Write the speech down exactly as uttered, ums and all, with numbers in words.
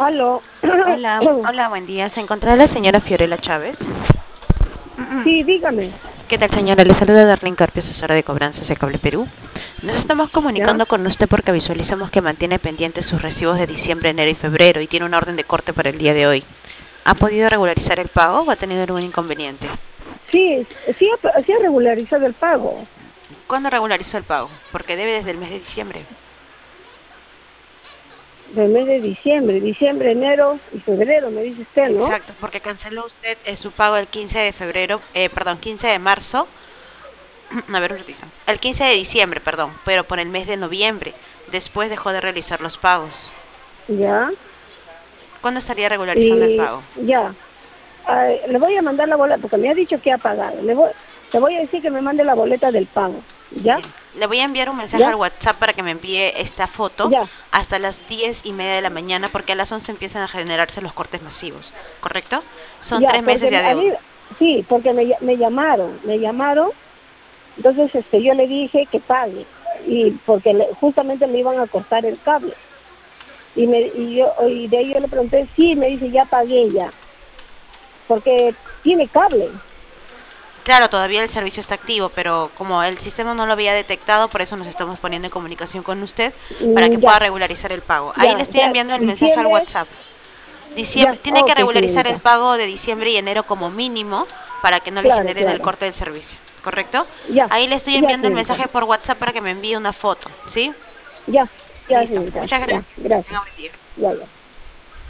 Aló. Hola, hola, buen día. ¿Se encontrará la señora Fiorella Chávez? Sí, dígame. ¿Qué tal, señora? Le saluda Darlene Carpio, asesora de cobranzas de Cable Perú. Nos estamos ¿Ya? comunicando con usted porque visualizamos que mantiene pendientes sus recibos de diciembre, enero y febrero y tiene una orden de corte para el día de hoy. ¿Ha podido regularizar el pago o ha tenido algún inconveniente? Sí, sí, ha- sí ha regularizado el pago. ¿Cuándo regularizó el pago? Porque debe desde el mes de diciembre. Del mes de diciembre, diciembre, enero y febrero, me dice usted, ¿no? Exacto, porque canceló usted eh, su pago el quince de febrero, eh, perdón, quince de marzo. A ver, un ratito. El quince de diciembre, perdón, pero por el mes de noviembre. Después dejó de realizar los pagos. Ya. ¿Cuándo estaría regularizando el Y pago? ya. Ay, le voy a mandar la boleta, porque me ha dicho que ha pagado. Le voy, le voy a decir que me mande la boleta del pago. ¿Ya? Bien. Le voy a enviar un mensaje ¿Ya? al WhatsApp para que me envíe esta foto Ya. hasta las diez y media de la mañana, porque a las once empiezan a generarse los cortes masivos, ¿correcto? Son Ya, tres porque meses de a mí, adeudo. sí, porque me, me llamaron, me llamaron. Entonces, este, yo le dije que pague. Y porque le- justamente me iban a cortar el cable. Y, me, y, yo, y de ahí yo le pregunté, sí, me dice, ya pagué ya, porque tiene cable. Claro, todavía el servicio está activo, pero como el sistema no lo había detectado, por eso nos estamos poniendo en comunicación con usted para que Mm, pueda ya, regularizar el pago. Ahí ya, le o estoy sea, enviando el mensaje al diciembre, WhatsApp. Diciembre, ya, tiene que ok, regularizar el señorita. pago de diciembre y enero como mínimo para que no le Claro, generen el claro. corte del servicio, ¿correcto? Ya, Ahí le estoy ya, enviando el señorita. mensaje por WhatsApp para que me envíe una foto, ¿sí? Ya, ya, Listo. señorita. Muchas Ya, gracias. gracias. Tenga buen día. Ya, ya.